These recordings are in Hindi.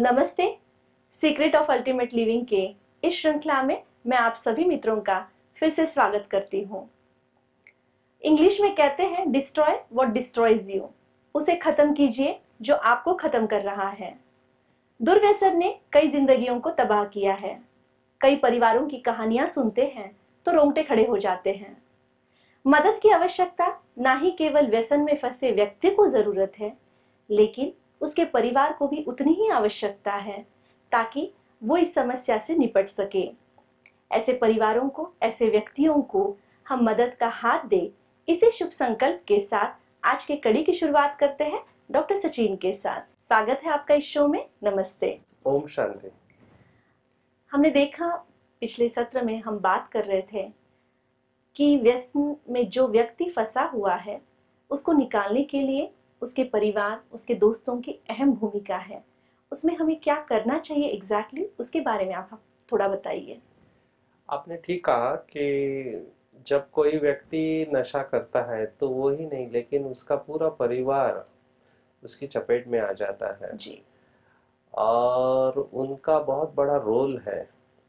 नमस्ते। सीक्रेट ऑफ अल्टीमेट लिविंग के इस श्रृंखला में मैं आप सभी मित्रों का फिर से स्वागत करती हूँ। इंग्लिश में कहते हैं डिस्ट्रॉय व्हाट डिस्ट्रॉयज यू। उसे खत्म कीजिए जो आपको खत्म कर रहा है। दुर्व्यसन ने कई जिंदगियों को तबाह किया है। कई परिवारों की कहानियां सुनते हैं तो रोंगटे खड़े हो जाते हैं। मदद की आवश्यकता ना ही केवल व्यसन में फंसे व्यक्ति को जरूरत है, लेकिन उसके परिवार को भी उतनी ही आवश्यकता है ताकि वो इस समस्या से निपट सके। ऐसे परिवारों को, ऐसे व्यक्तियों को हम मदद का हाथ दे, इसी शुभ संकल्प के साथ आज के कड़ी की शुरुआत करते हैं डॉक्टर सचिन के साथ। स्वागत है आपका इस शो में। नमस्ते। ओम शांति। हमने देखा, पिछले सत्र में हम बात कर रहे थे कि व्यसन में जो व्यक्ति फंसा हुआ है उसको निकालने के लिए उसके परिवार, उसके दोस्तों की अहम भूमिका है। उसमें हमें क्या करना चाहिए एग्जैक्टली, उसके बारे में आप थोड़ा बताइए। आपने ठीक कहा कि जब कोई व्यक्ति नशा करता है तो वो ही नहीं, लेकिन उसका पूरा परिवार उसकी चपेट में आ जाता है जी। और उनका बहुत बड़ा रोल है।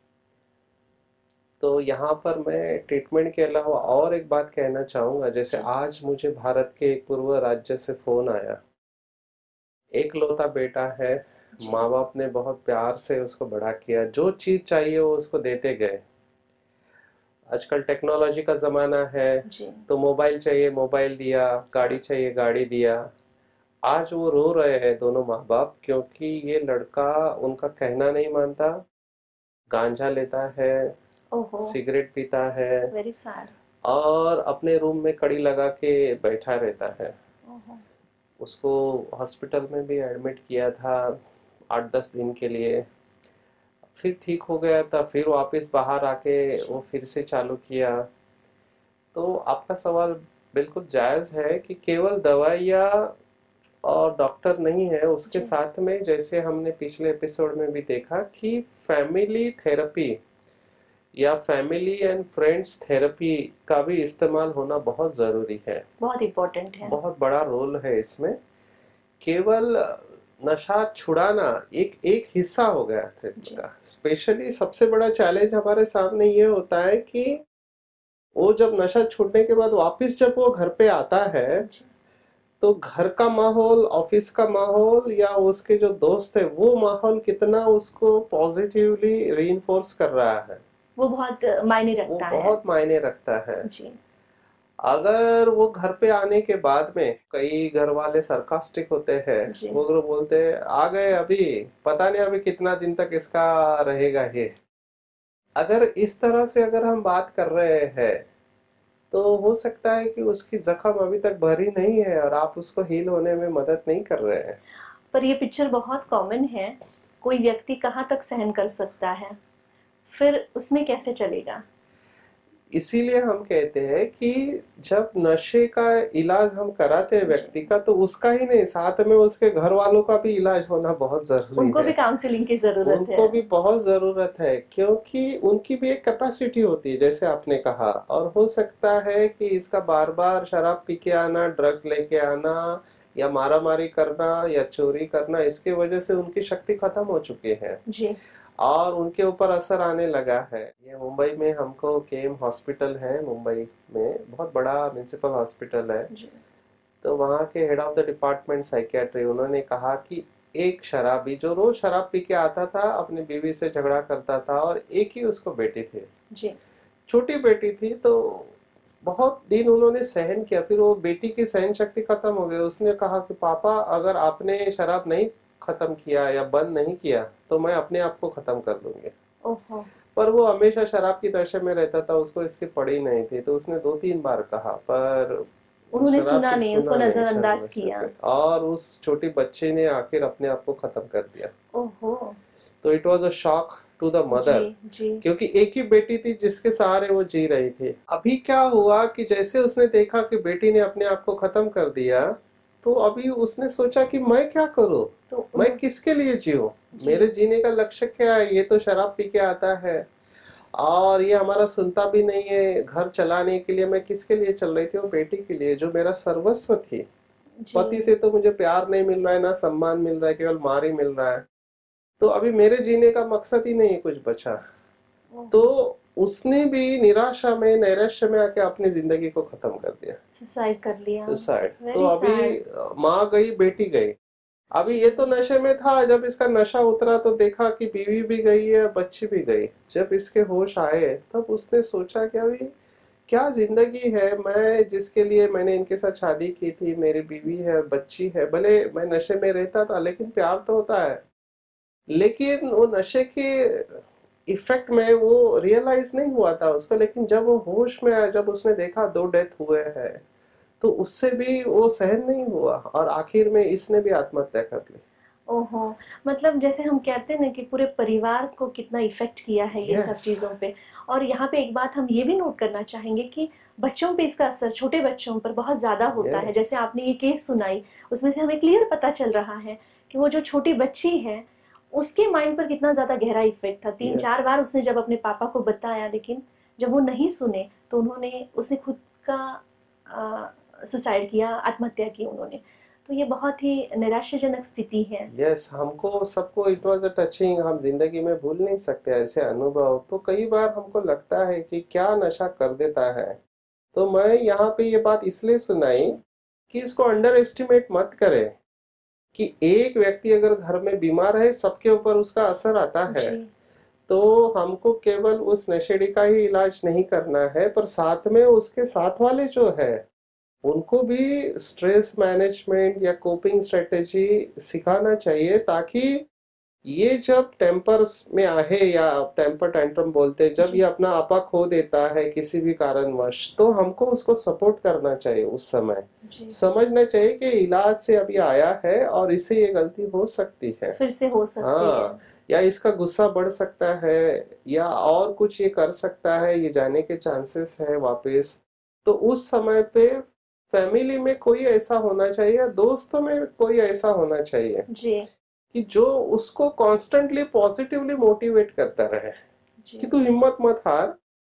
तो यहाँ पर मैं ट्रीटमेंट के अलावा और एक बात कहना चाहूँगा। जैसे आज मुझे भारत के एक पूर्व राज्य से फोन आया। एक लौता बेटा है, माँ बाप ने बहुत प्यार से उसको बड़ा किया, जो चीज़ चाहिए वो उसको देते गए। आजकल टेक्नोलॉजी का ज़माना है, तो मोबाइल चाहिए मोबाइल दिया, गाड़ी चाहिए गाड़ी दिया। आज वो रो रहे हैं दोनों माँ बाप, क्योंकि ये लड़का उनका कहना नहीं मानता, गांजा लेता है, सिगरेट पीता है, वेरी सैड, और अपने रूम में कड़ी लगा के बैठा रहता है। उसको हॉस्पिटल में भी एडमिट किया था 8-10 दिन के लिए। फिर ठीक हो गया था, फिर वापस बाहर आके वो फिर से चालू किया। तो आपका सवाल बिल्कुल जायज़ है कि केवल दवाइयाँ और डॉक्टर नहीं है, उसके साथ में जैसे हमने पिछले एपिसोड में भी देखा कि फैमिली थेरेपी या फैमिली एंड फ्रेंड्स थेरेपी का भी इस्तेमाल होना बहुत ज़रूरी है, बहुत इम्पोर्टेंट है, बहुत बड़ा रोल है इसमें। केवल नशा छुड़ाना एक एक हिस्सा हो गया थेरेपी का। स्पेशली सबसे बड़ा चैलेंज हमारे सामने ये होता है कि वो जब नशा छूटने के बाद वापस जब वो घर पे आता है तो घर का माहौल, ऑफिस का माहौल या उसके जो दोस्त है वो माहौल कितना उसको पॉजिटिवली रीइंफोर्स कर रहा है, वो बहुत मायने रखता है। जी। अगर वो घर पे आने के बाद में, कई घर वाले सरकास्टिक होते हैं, वो लोग बोलते हैं आ गए, अभी पता नहीं अभी कितना दिन तक इसका रहेगा ये। अगर इस तरह से अगर हम बात कर रहे हैं तो हो सकता है कि उसकी जख्म अभी तक भरी नहीं है और आप उसको हील होने में मदद नहीं कर रहे हैं। पर ये पिक्चर बहुत कॉमन है। कोई व्यक्ति कहाँ तक सहन कर सकता है, फिर उसमें कैसे चलेगा? इसीलिए हम कहते हैं कि जब नशे का इलाज हम कराते हैं व्यक्ति का, तो उसका ही नहीं, साथ में उसके घर वालों का भी इलाज होना बहुत जरूरी है। उनको भी काउंसलिंग की जरूरत है, उनको भी बहुत जरूरत है, क्योंकि उनकी भी एक कैपेसिटी होती है जैसे आपने कहा। और हो सकता है कि इसका बार बार शराब पी के आना, ड्रग्स लेके आना या मारा मारी करना या चोरी करना, इसके वजह से उनकी शक्ति खत्म हो चुकी है जी। और उनके ऊपर असर आने लगा है। ये मुंबई में हमको केम हॉस्पिटल है, मुंबई में बहुत बड़ा म्युनिसिपल हॉस्पिटल है जी। तो वहाँ के head of the department psychiatry, उन्होंने कहा कि एक शराबी जो रोज शराब पी के आता था, अपनी बीवी से झगड़ा करता था, और एक ही उसको बेटी थी जी, छोटी बेटी थी। तो बहुत दिन उन्होंने सहन किया, फिर वो बेटी की सहन शक्ति खत्म हो गई। उसने कहा कि पापा, अगर आपने शराब नहीं खत्म किया या बंद नहीं किया तो मैं अपने आप को खत्म कर दूंगी। ओहो। पर वो हमेशा शराब की नशे में रहता था, उसको इसकी पड़ी नहीं थी। तो उसने 2-3 बार कहा, पर उन्होंने सुना नहीं, उसको नजरअंदाज किया, और उस छोटी बच्ची ने आखिर अपने आप को खत्म कर दिया। ओहो। तो it was a shock to the mother, क्योंकि एक ही बेटी थी जिसके सहारे वो जी रही थी। अभी क्या हुआ कि जैसे उसने देखा कि बेटी ने अपने आप को खत्म कर दिया, तो अभी उसने सोचा कि मैं क्या करूं, तो मैं किसके लिए जीऊं, मेरे जीने का लक्ष्य क्या है। ये तो शराब पी के आता है और ये हमारा सुनता भी नहीं है। घर चलाने के लिए मैं किसके लिए चल रही थी? वो बेटी के लिए, जो मेरा सर्वस्व थी। पति से तो मुझे प्यार नहीं मिल रहा है, ना सम्मान मिल रहा है, केवल मार ही मिल रहा है। तो अभी मेरे जीने का मकसद ही नहीं कुछ बचा। ओह, तो उसने भी निराशा में नैराश्य में आके अपनी जिंदगी को खत्म कर दिया। सुसाइड कर लिया। सुसाइड। तो वेरी अभी सैड। माँ गई बेटी गई। अभी ये तो नशे में था, जब इसका नशा उतरा तो देखा कि बीवी भी गई है बच्ची भी गई। जब इसके होश आए तब उसने सोचा कि अभी क्या जिंदगी है, मैं जिसके लिए मैंने इनके साथ शादी की थी, मेरी बीवी है बच्ची है, भले मैं नशे में रहता था लेकिन प्यार तो होता है। लेकिन वो नशे के इफेक्ट में वो रियलाइज नहीं हुआ था उसको, लेकिन जब वो होश में आया, जब उसने देखा 2 डेथ हुए हैं, तो उससे भी वो सहन नहीं हुआ और आखिर में इसने भी आत्महत्या कर ली। ओहो, मतलब जैसे हम कहते हैं ना कि पूरे परिवार को कितना इफेक्ट किया है ये सब यस। चीज़ों पे। और यहाँ पे एक बात हम ये भी नोट करना चाहेंगे कि बच्चों पे इसका असर छोटे बच्चों पर बहुत ज़्यादा होता है। यस। जैसे आपने ये केस सुनाई, उसमें से हमें क्लियर पता चल रहा है कि वो जो छोटी बच्ची है उसके माइंड पर कितना ज़्यादा गहरा इफेक्ट था। तीन यस। चार बार उसने जब अपने पापा को बताया, लेकिन जब वो नहीं सुने तो उसने खुद का सुसाइड किया, आत्महत्या की उन्होंने। तो ये बहुत ही निराशाजनक स्थिति है। यस, हमको सबको इट वाज अ टचिंग, हम जिंदगी में भूल नहीं सकते ऐसे अनुभव। तो कई बार हमको लगता है कि क्या नशा कर देता है। तो मैं यहाँ पे ये बात इसलिए सुनाई जी। कि इसको अंडर एस्टिमेट मत करें कि एक व्यक्ति अगर घर में बीमार है सबके ऊपर उसका असर आता है। जी। तो हमको केवल उस नशेड़ी का ही इलाज नहीं करना है, पर साथ में उसके साथ वाले जो है उनको भी स्ट्रेस मैनेजमेंट या कोपिंग स्ट्रेटेजी सिखाना चाहिए, ताकि ये जब टेम्पर्स में आहे या टेम्पर टेंट्रम बोलते हैं, जब ये जी। अपना आपा खो देता है किसी भी कारणवश, तो हमको उसको सपोर्ट करना चाहिए उस समय। जी। समझना चाहिए कि इलाज से अभी आया है और इसे ये गलती हो सकती है। फिर से हो सकती है। हाँ, या इसका गुस्सा बढ़ सकता है, या और कुछ ये कर सकता है, ये जाने के चांसेस है वापस। तो उस समय पे फैमिली में कोई ऐसा होना चाहिए या दोस्तों में कोई ऐसा होना चाहिए जी। कि जो उसको कॉन्स्टेंटली पॉजिटिवली मोटिवेट करता रहे जी। कि तू हिम्मत मत हार,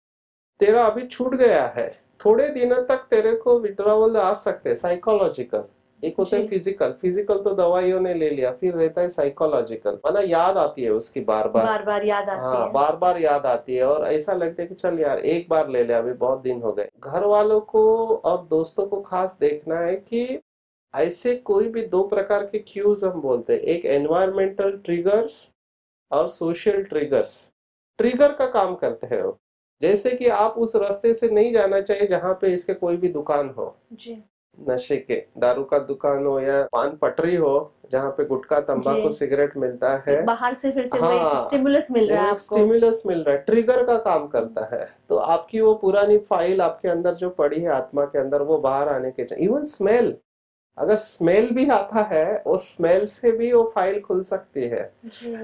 तेरा अभी छूट गया है। थोड़े दिनों तक तेरे को विड्रावल आ सकते हैं साइकोलॉजिकल। एक होते जी। हैं फिजिकल, फिजिकल तो दवाइयों ने ले लिया, फिर रहता है साइकोलॉजिकल, माना याद आती है उसकी बार बार। बार बार याद आती हाँ, है। बार बार याद आती है और ऐसा लगता है कि चल यार एक बार ले ले, अभी बहुत दिन हो गए। घर वालों को और दोस्तों को खास देखना है कि ऐसे कोई भी 2 प्रकार के क्यूज हम बोलते हैं, एक एनवायरमेंटल ट्रिगर्स और सोशल ट्रिगर्स। ट्रिगर का काम करते हैं वो। जैसे कि आप उस रास्ते से नहीं जाना चाहिए जहां पे इसके कोई भी दुकान हो, जी। नशे के, दारू का दुकान हो या पान पटरी हो, जहाँ पे गुटखा जी। तंबाकू सिगरेट मिलता है। बाहर से फिर से वो एक हाँ, स्टिमुलस मिल वो रहा है एक आपको। स्टिमुलस मिल रहा है, ट्रिगर का काम करता है। तो आपकी वो पुरानी फाइल आपके अंदर जो पड़ी है आत्मा के अंदर, वो बाहर आने के, इवन स्मेल, अगर स्मेल भी आता है, वो स्मेल से भी वो फाइल खुल सकती है। जी।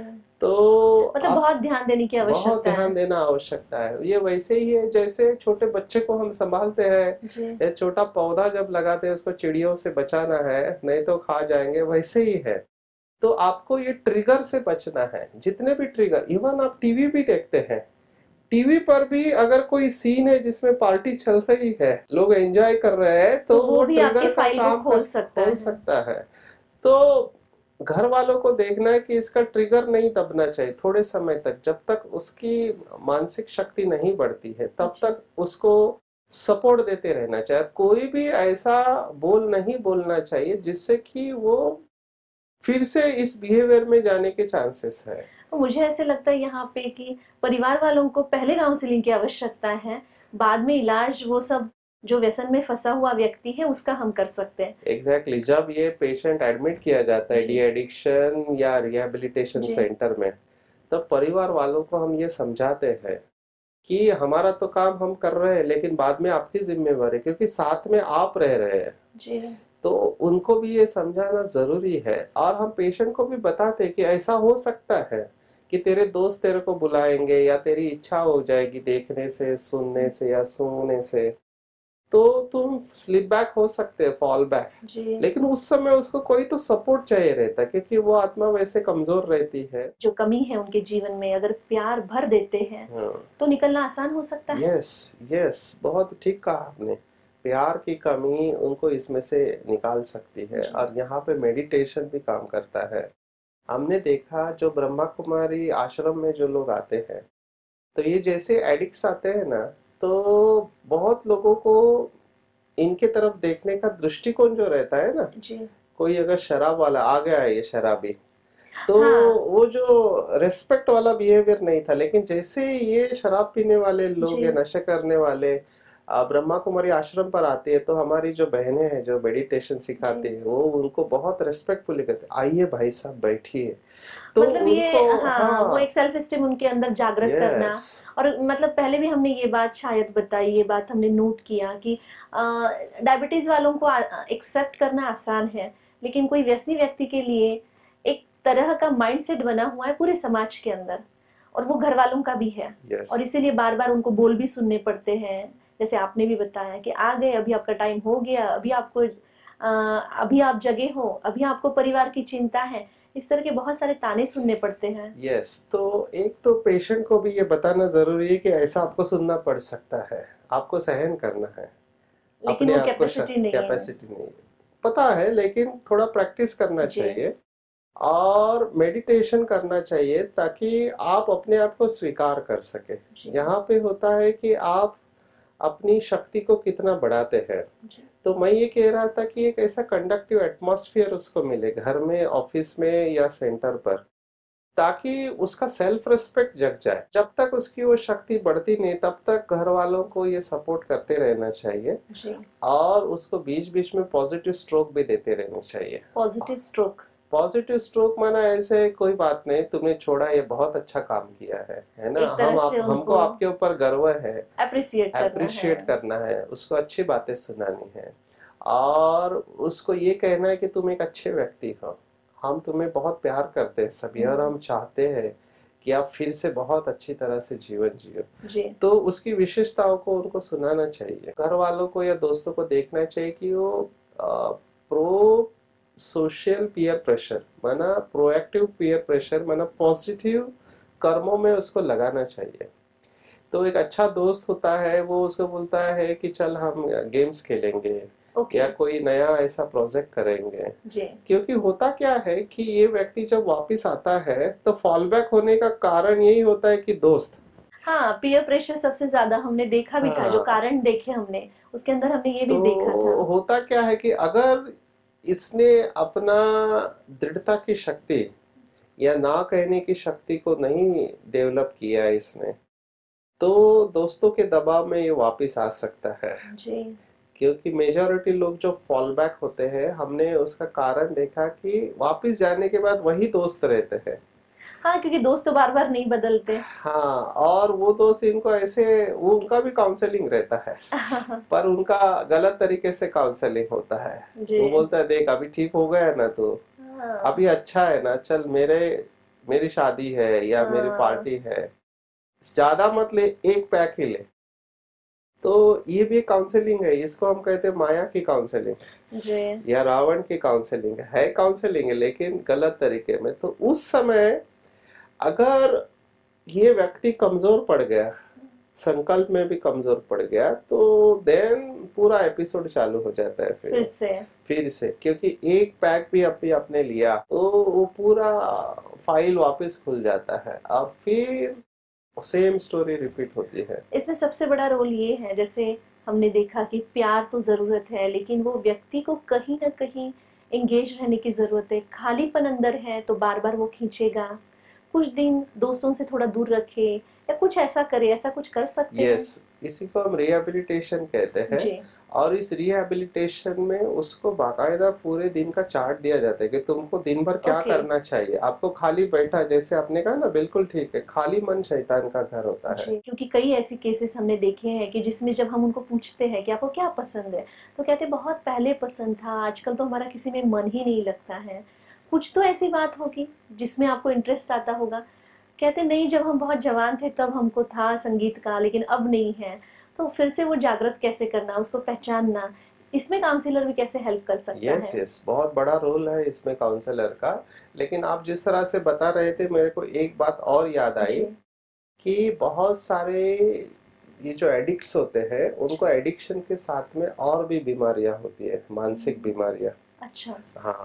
तो मतलब आप बहुत ध्यान देने की बहुत आवश्यकता है। ध्यान देना आवश्यकता है। ये वैसे ही है जैसे छोटे बच्चे को हम संभालते हैं, जी। या छोटा पौधा जब लगाते हैं उसको चिड़ियों से बचाना है नहीं तो खा जाएंगे, वैसे ही है। तो आपको ये ट्रिगर से बचना है। जितने भी ट्रिगर, इवन आप टीवी भी देखते हैं, टीवी पर भी अगर कोई सीन है जिसमें पार्टी चल रही है, लोग एंजॉय कर रहे हैं, तो तो वो वो भी आपके ट्रिगर का फाइल को काम कर खोल सकता खोल है। सकता है। तो घर वालों को देखना है कि इसका ट्रिगर नहीं दबना चाहिए थोड़े समय तक, जब तक उसकी मानसिक शक्ति नहीं बढ़ती है तब जी। तक उसको सपोर्ट देते रहना चाहिए। कोई भी ऐसा बोल नहीं बोलना चाहिए जिससे कि वो फिर से इस बिहेवियर में जाने के चांसेस है। तो मुझे ऐसे लगता है यहाँ पे कि परिवार वालों को पहले काउंसलिंग की आवश्यकता है, बाद में इलाज वो सब जो व्यसन में फंसा हुआ व्यक्ति है उसका हम कर सकते हैं। एग्जैक्टली exactly, जब ये पेशेंट एडमिट किया जाता है डी जी। एडिक्शन या रिहैबिलिटेशन जी। सेंटर में, तब परिवार वालों को हम ये समझाते हैं कि हमारा तो काम हम कर रहे हैं, लेकिन बाद में आपकी जिम्मेवारी है, क्योंकि साथ में आप रह रहे हैं। जी। तो उनको भी ये समझाना जरूरी है। और हम पेशेंट को भी बताते हैं कि ऐसा हो सकता है कि तेरे दोस्त तेरे को बुलाएंगे या तेरी इच्छा हो जाएगी देखने से, सुनने से या सूंघने से, तो तुम स्लिप बैक हो सकते हैं, फॉल बैक। जी। लेकिन उस समय उसको कोई तो सपोर्ट चाहिए रहता है, क्योंकि वो आत्मा वैसे कमजोर रहती है। जो कमी है उनके जीवन में अगर प्यार भर देते हैं हाँ। तो निकलना आसान हो सकता है। यस। यस, बहुत ठीक कहा आपने। प्यार की कमी उनको इसमें से निकाल सकती है, जी। और यहाँ पे मेडिटेशन भी काम करता है। हमने देखा जो ब्रह्मा कुमारी आश्रम में जो लोग आते हैं, तो ये जैसे एडिक्ट्स आते हैं ना, तो बहुत लोगों को इनके तरफ देखने का दृष्टिकोण जो रहता है ना, जी। कोई अगर शराब वाला आ गया है, ये शराबी, तो हाँ। वो जो रेस्पेक्ट वाला बिहेवियर नहीं था, लेकिन जैसे ये शराब पीने वाले लोग या जी। नशे करने वाले ब्रह्मा कुमारी आश्रम पर आती है, तो हमारी जो बहनें हैं जो मेडिटेशन जी। सिखाती है, वो उनको बहुत रेस्पेक्टफुली कहते हैं, आइए भाई साहब बैठिए। तो मतलब ये, उनको, हाँ, वो हाँ, एक सेल्फ एस्टीम उनके अंदर जागृत करना। यस, और मतलब पहले भी हमने ये बात शायद बताई, ये बात हमने नोट किया कि डायबिटीज वालों को एक्सेप्ट करना आसान है, लेकिन कोई व्यसनी व्यक्ति के लिए एक तरह का माइंडसेट बना हुआ है पूरे समाज के अंदर, और वो घर वालों का भी है। यस, और इसीलिए बार बार उनको बोल भी सुनने पड़ते हैं, जैसे आपने भी बताया कि आ गए, अभी आपका टाइम हो गया, अभी आपको अभी आप जगे हो, अभी आपको परिवार की चिंता है। इस तरह के बहुत सारे ताने सुनने पड़ते हैं। यस। तो एक तो पेशेंट को भी ये बताना जरूरी है कि ऐसा आपको सुनना पड़ सकता है, आपको सहन करना है, लेकिन अपने वो आप को कैपेसिटी नहीं है। कैपेसिटी नहीं है, पता है, लेकिन थोड़ा प्रैक्टिस करना जी। चाहिए और मेडिटेशन करना चाहिए ताकि आप अपने आप को स्वीकार कर सके। जी। यहाँ पे होता है कि आप अपनी शक्ति को कितना बढ़ाते हैं। जी। तो मैं ये कह रहा था कि एक ऐसा कंडक्टिव एटमॉस्फेयर उसको मिले घर में, ऑफिस में या सेंटर पर, ताकि उसका सेल्फ रिस्पेक्ट जग जाए। जब तक उसकी वो शक्ति बढ़ती नहीं, तब तक घर वालों को ये सपोर्ट करते रहना चाहिए जी। और उसको बीच बीच में पॉजिटिव स्ट्रोक भी देते रहने चाहिए। Positive stroke. पॉजिटिव स्ट्रोक माना ऐसे कोई बात नहीं, तुमने छोड़ा, ये बहुत अच्छा काम किया है ना, एक तरह हम से आप हमको उनको आपके ऊपर गर्व है, अप्रिसिएट करना है। अप्रिशिएट करना है, उसको अच्छी बातें सुनानी है और उसको ये कहना है कि तुम एक अच्छे व्यक्ति हो, हम तुम्हें बहुत प्यार करते हैं सभी और हम चाहते हैं कि आप फिर से बहुत अच्छी तरह से जीवन जियो। जी। तो उसकी विशेषताओं को उनको सुनाना चाहिए। घर वालों को या दोस्तों को देखना चाहिए कि वो प्रो सोशल पीयर प्रेशर माना प्रोएक्टिव पीयर प्रेशर माना पॉजिटिव कर्मों में उसको लगाना चाहिए। तो एक अच्छा दोस्त होता है, वो उसको बोलता है कि चल हम गेम्स खेलेंगे ओके। या कोई नया ऐसा प्रोजेक्ट करेंगे। जी। क्योंकि होता क्या है कि ये व्यक्ति जब वापस आता है तो फॉल बैक होने का कारण यही होता है कि दोस्त, हाँ, पीयर प्रेशर सबसे ज्यादा हमने देखा भी था, जो हाँ, कारण देखे हमने उसके अंदर हमने ये भी देखा था। तो होता क्या है कि अगर इसने अपना दृढ़ता की शक्ति या ना कहने की शक्ति को नहीं डेवलप किया है इसने, तो दोस्तों के दबाव में ये वापस आ सकता है। जी। क्योंकि मेजॉरिटी लोग जो फॉल बैक होते हैं, हमने उसका कारण देखा कि वापस जाने के बाद वही दोस्त रहते हैं। हाँ, क्योंकि दोस्त तो बार बार नहीं बदलते। हाँ, और वो दोस्त इनको ऐसे, वो उनका भी काउंसलिंग रहता है, पर उनका गलत तरीके से काउंसलिंग होता है। जी। वो बोलता है देख अभी ठीक हो गया ना तू, हाँ। अभी अच्छा है ना, चल मेरी शादी है या मेरी हाँ। पार्टी है, ज्यादा मत ले, एक पैक ही ले। तो ये भी काउंसलिंग है, इसको हम कहते हैं माया की काउंसलिंग जी। या रावण की काउंसलिंग है काउंसलिंग है, लेकिन गलत तरीके में। तो उस समय अगर ये व्यक्ति कमजोर पड़ गया, संकल्प में भी कमजोर पड़ गया, तो देन पूरा एपिसोड चालू हो जाता है फिर से। फिर से, क्योंकि एक पैक भी अभी आपने लिया तो वो पूरा फाइल वापस खुल जाता है और फिर सेम स्टोरी रिपीट होती है। इसमें सबसे बड़ा रोल ये है, जैसे हमने देखा कि प्यार तो ज़रूरत है, लेकिन वो व्यक्ति को कहीं ना कहीं एंगेज रहने की ज़रूरत है। खालीपन अंदर है तो बार बार वो खींचेगा। कुछ दिन दोस्तों से थोड़ा दूर रखे, या कुछ ऐसा करे, ऐसा कुछ कर सकते हैं। यस, इसी को हम रिहेबिलिटेशन कहते हैं। जी। और इस रिहेबिलिटेशन में उसको बाकायदा पूरे दिन का चार्ट दिया जाता है कि तुमको दिन भर क्या ओके। करना चाहिए। आपको खाली बैठा, जैसे आपने कहा ना, बिल्कुल ठीक है, खाली मन शैतान का घर होता है। जी, क्योंकि कई ऐसे केसेस हमने देखे हैं कि जिसमें जब हम उनको पूछते हैं कि आपको क्या पसंद है, तो कहते हैं बहुत पहले पसंद था, आजकल तो हमारा किसी में मन ही नहीं लगता है। कुछ तो ऐसी बात होगी जिसमें आपको इंटरेस्ट आता होगा। कहते नहीं, जब हम बहुत जवान थे तब हमको था संगीत का, लेकिन अब नहीं है। तो फिर से वो जागृत कैसे करना, उसको पहचानना, इसमें काउंसलर भी कैसे हेल्प कर सकता यस, है। यस, बहुत बड़ा रोल है इसमें काउंसलर का। लेकिन आप जिस तरह से बता रहे थे, मेरे को एक बात और याद आई जी। कि बहुत सारे ये जो एडिक्ट्स होते हैं, उनको एडिक्शन के साथ में और भी बीमारियां होती है, मानसिक बीमारियां। अच्छा। हाँ,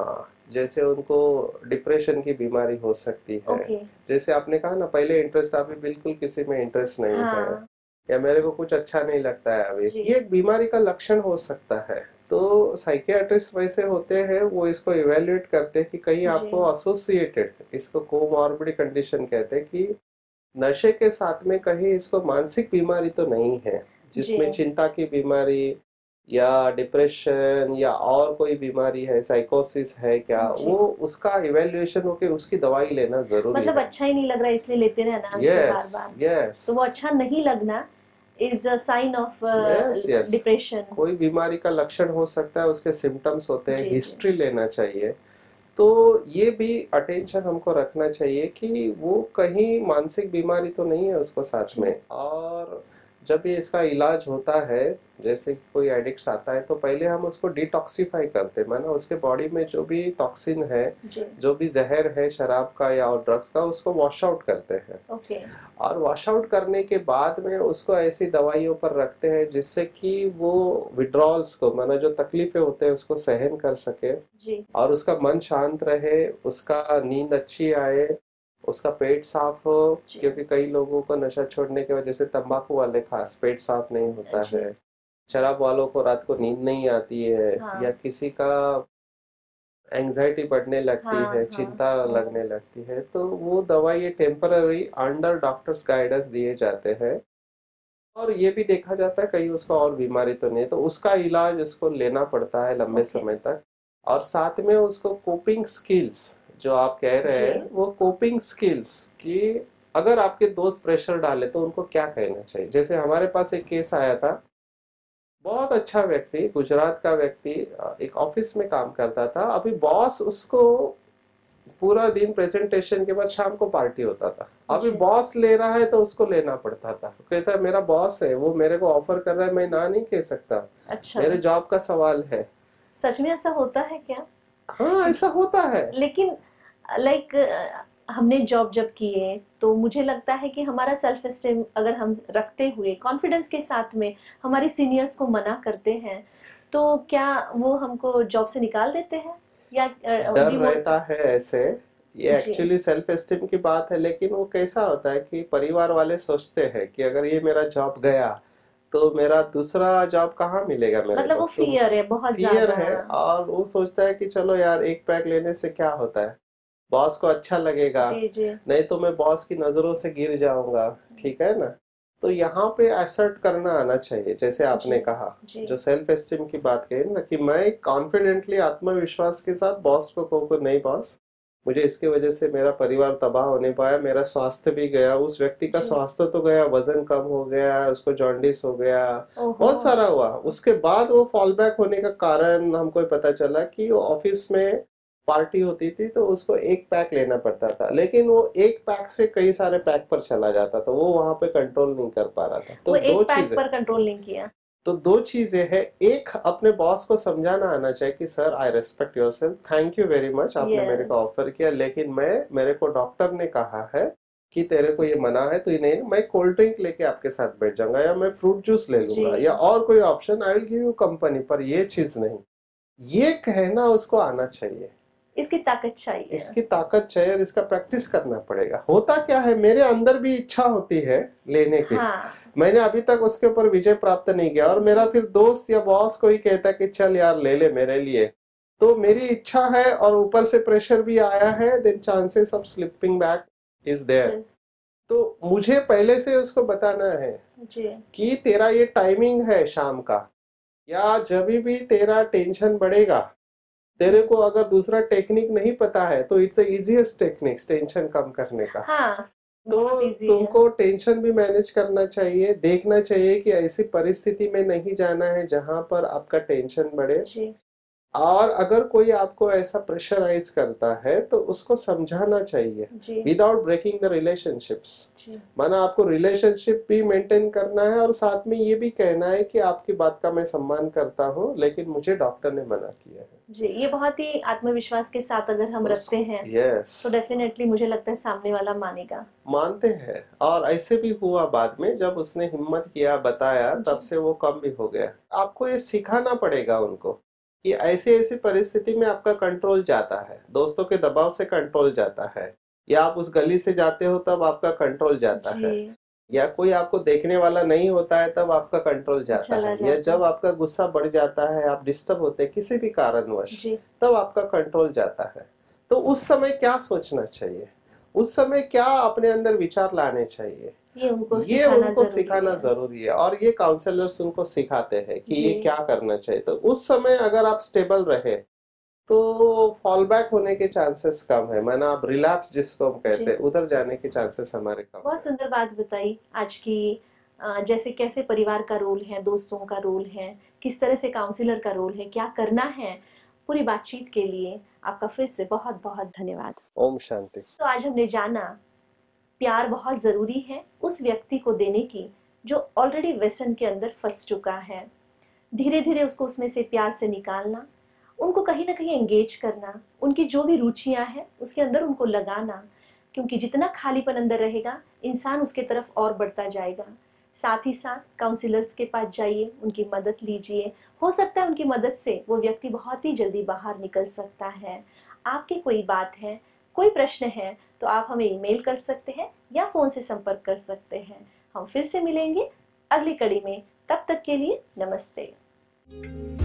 जैसे उनको डिप्रेशन की बीमारी हो सकती है। ओके। जैसे आपने कहा ना, पहले इंटरेस्ट था, अभी बिल्कुल किसी में इंटरेस्ट नहीं है, हाँ। या मेरे को कुछ अच्छा नहीं लगता है अभी, जी। ये एक बीमारी का लक्षण हो सकता है। तो साइकियाट्रिस्ट वैसे होते हैं, वो इसको इवेल्युएट करते हैं कि कहीं जी। आपको एसोसिएटेड, इसको कोमॉर्बिड कंडीशन कहते हैं, कि नशे के साथ में कहीं इसको मानसिक बीमारी तो नहीं है, जी। जिसमें चिंता की बीमारी या डिप्रेशन या और कोई बीमारी है, साइकोसिस है क्या, जी। वो उसका इवेल्युएशन होके उसकी दवाई लेना जरूरी मतलब है। अच्छा ही नहीं लग रहा है इसलिए लेते रहना उसको यस, बार बार। यस, तो वो अच्छा नहीं लगना is a sign of yes, yes. Depression. कोई बीमारी का लक्षण हो सकता है, उसके सिम्टम्स होते हैं, जी। जी। हिस्ट्री लेना चाहिए। तो ये भी अटेंशन हमको रखना चाहिए कि वो कहीं मानसिक बीमारी तो नहीं है उसको साथ जी। में। और जब भी इसका इलाज होता है, जैसे कोई एडिक्ट आता है, तो पहले हम उसको डिटॉक्सिफाई करते हैं, माना उसके बॉडी में जो भी टॉक्सिन है, जी। जो भी जहर है शराब का या और ड्रग्स का, उसको वॉश आउट करते हैं। ओके। और वॉश आउट करने के बाद में उसको ऐसी दवाइयों पर रखते हैं जिससे कि वो विड्रॉल्स को, माना जो तकलीफें होते हैं, उसको सहन कर सके, जी। और उसका मन शांत रहे, उसका नींद अच्छी आए, उसका पेट साफ हो। जी। क्योंकि कई लोगों को नशा छोड़ने के वजह से, तंबाकू वाले खास, पेट साफ नहीं होता जी। है। शराब वालों को रात को नींद नहीं आती है, या हाँ। किसी का एंजाइटी बढ़ने लगती हाँ। है, हाँ। चिंता लगने लगती है, तो वो दवाई ये टेम्पररी अंडर डॉक्टर्स गाइडेंस दिए जाते हैं। और ये भी देखा जाता है कहीं उसको और बीमारी तो नहीं है, तो उसका इलाज उसको लेना पड़ता है लंबे ओके। समय तक। और साथ में उसको कोपिंग स्किल्स, जो आप कह रहे जी। हैं, वो कोपिंग स्किल्स कि अगर आपके दोस्त प्रेशर डाले तो उनको क्या कहना चाहिए। जैसे हमारे पास एक केस आया था, बहुत अच्छा व्यक्ति, गुजरात का व्यक्ति, एक ऑफिस में काम करता था। अभी बॉस उसको पूरा दिन प्रेजेंटेशन के बाद शाम को पार्टी होता था, अभी जी। बॉस ले रहा है तो उसको लेना पड़ता था। कहता है मेरा बॉस है, वो मेरे को ऑफर कर रहा है, मैं ना नहीं कह सकता, अच्छा। मेरे जॉब का सवाल है। सच में ऐसा होता है क्या? हाँ, ऐसा होता है। लेकिन लाइक हमने जॉब जब किए तो मुझे लगता है कि हमारा सेल्फ एस्टीम अगर हम रखते हुए कॉन्फिडेंस के साथ में हमारे सीनियर्स को मना करते हैं तो क्या वो हमको जॉब से निकाल देते हैं या डर डिमोट? रहता है ऐसे। ये जी। एक्चुअली सेल्फ एस्टीम की बात है, लेकिन वो कैसा होता है कि परिवार वाले सोचते हैं कि अगर ये मेरा जॉब गया तो मेरा दूसरा जॉब कहाँ मिलेगा मेरे मतलब को, वो तो फियर है बहुत फियर ज्यादा। है। और वो सोचता है कि चलो यार, एक पैक लेने से क्या होता है, बॉस को अच्छा लगेगा, जी। जी। नहीं तो मैं बॉस की नजरों से गिर जाऊंगा। ठीक है ना। तो यहाँ पे असर्ट करना आना चाहिए, जैसे जी। आपने कहा, जी। जो सेल्फ एस्टीम की बात कही ना, कि मैं कॉन्फिडेंटली, आत्मविश्वास के साथ बॉस को कहूँ नहीं बॉस, मुझे इसकी वजह से मेरा परिवार तबाह होने पाया, मेरा स्वास्थ्य भी गया, उस व्यक्ति का जी। स्वास्थ्य तो गया, वजन कम हो गया, उसको जॉन्डिस हो गया, ओहो। बहुत सारा हुआ। उसके बाद वो फॉल बैक होने का कारण हमको पता चला कि वो ऑफिस में पार्टी होती थी तो उसको एक पैक लेना पड़ता था, लेकिन वो एक पैक से कई सारे पैक पर चला जाता था, वो वहां पे कंट्रोल नहीं कर पा रहा था। वो तो दो एक पैक चीजें, पर कंट्रोल नहीं किया। है, एक अपने बॉस को समझाना आना चाहिए कि sir, I respect yourself, thank you very much, आपने मेरे को यस। ऑफर किया, लेकिन मेरे को डॉक्टर ने कहा है कि तेरे को ये मना है, तो ये नहीं, मैं कोल्ड ड्रिंक लेके आपके साथ बैठ जाऊंगा, या मैं फ्रूट जूस ले जी। लूंगा, या और कोई option, I will give you company, पर ये चीज नहीं। ये कहना उसको आना चाहिए। इसकी ताकत चाहिए। इसकी ताकत चाहिए और इसका प्रैक्टिस करना पड़ेगा। होता क्या है, मेरे अंदर भी इच्छा होती है लेने की, हाँ। मैंने अभी तक उसके ऊपर विजय प्राप्त नहीं किया, और मेरा फिर दोस्त या बॉस कोई कहता है कि चल यार ले ले मेरे लिए, तो मेरी इच्छा है और ऊपर से प्रेशर भी आया है, then chances of slipping back is there. Yes. तो मुझे पहले से उसको बताना है जी। कि तेरा ये टाइमिंग है शाम का, या जब भी तेरा टेंशन बढ़ेगा, तेरे को अगर दूसरा टेक्निक नहीं पता है तो इट्स इजीएस्ट टेक्निक टेंशन कम करने का। हाँ। बहुत तो इजी है। तुमको टेंशन भी मैनेज करना चाहिए, देखना चाहिए कि ऐसी परिस्थिति में नहीं जाना है जहां पर आपका टेंशन बढ़े। जी। और अगर कोई आपको ऐसा प्रेशराइज करता है तो उसको समझाना चाहिए, जी। Without breaking the relationships. जी। माना आपको रिलेशनशिप भी मेंटेन करना है, और साथ में ये भी कहना है कि आपकी बात का मैं सम्मान करता हूँ, लेकिन मुझे डॉक्टर ने मना किया है। जी, ये बहुत ही आत्मविश्वास के साथ अगर हम रखते उसको, हैं यस, तो डेफिनेटली मुझे लगता है सामने वाला मानेगा। मानते हैं। और ऐसे भी हुआ, बाद में जब उसने हिम्मत किया, बताया, तब जी। से वो कम भी हो गया। आपको ये सिखाना पड़ेगा उनको कि ऐसी ऐसी परिस्थिति में आपका कंट्रोल जाता है, दोस्तों के दबाव से कंट्रोल जाता है, या आप उस गली से जाते हो तब आपका कंट्रोल जाता जी, है, या कोई आपको देखने वाला नहीं होता है तब आपका कंट्रोल जाता चला है, या जाता जब है। आपका गुस्सा बढ़ जाता है, आप डिस्टर्ब होते हैं किसी भी कारणवश, जी, तब आपका कंट्रोल जाता है। तो उस समय क्या सोचना चाहिए, उस समय क्या अपने अंदर विचार लाने चाहिए, ये उनको ये सिखाना उनको ज़रूरी सिखाना है। जरूरी है, और ये काउंसलर्स उनको सिखाते हैं कि जी, ये क्या करना चाहिए। तो उस समय अगर आप स्टेबल रहे तो फॉल बैक होने के चांसेस कम है, माना आप रिलैप्स जिसको हम कहते जी। हैं उधर जाने के चांसेस हमारे कम बहुत है। सुंदर बात बताई आज की। जैसे कैसे परिवार का रोल है, दोस्तों का रोल है, किस तरह से काउंसलर का रोल है, क्या करना है। पूरी बातचीत के लिए आपका फिर से बहुत बहुत धन्यवाद। ओम शांति। तो आज हमने जाना प्यार बहुत ज़रूरी है उस व्यक्ति को देने की जो ऑलरेडी व्यसन के अंदर फंस चुका है। धीरे धीरे उसको उसमें से प्यार से निकालना, उनको कहीं ना कहीं एंगेज करना, उनकी जो भी रुचियां हैं उसके अंदर उनको लगाना, क्योंकि जितना खालीपन अंदर रहेगा इंसान उसके तरफ और बढ़ता जाएगा। साथ ही साथ काउंसलर्स के पास जाइए, उनकी मदद लीजिए। हो सकता है उनकी मदद से वो व्यक्ति बहुत ही जल्दी बाहर निकल सकता है। आपकी कोई बात है, कोई प्रश्न है, तो आप हमें ईमेल कर सकते हैं या फ़ोन से संपर्क कर सकते हैं। हम फिर से मिलेंगे अगली कड़ी में। तब तक के लिए नमस्ते।